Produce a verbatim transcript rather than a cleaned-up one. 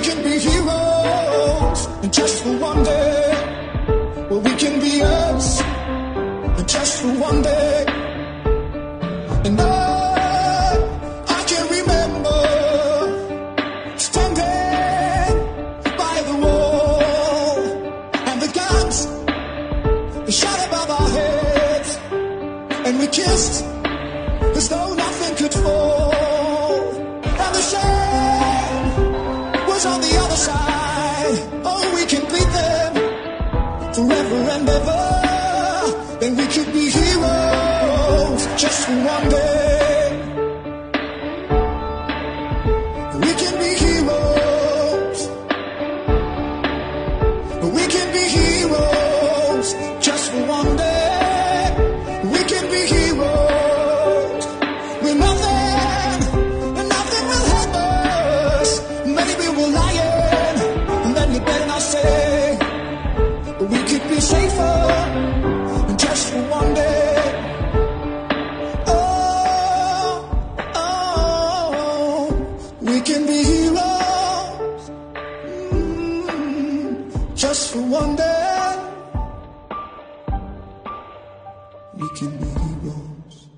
can be heroes, and just for one day. Well, we can be us, and just for one day. And I, I can remember standing by the wall, and the guns, they shot above our heads, and we kissed as though nothing could fall. And the shame was on the other side. Oh, we can beat them forever and ever. Then we could be heroes just for one day. We can be heroes. We can be heroes just for one day. We can be heroes with nothing, and nothing will help us. Maybe we're lying, and then you better not say. We could be safer just for one day. Oh, oh, we can be heroes, mm, just for one day. We can be heroes.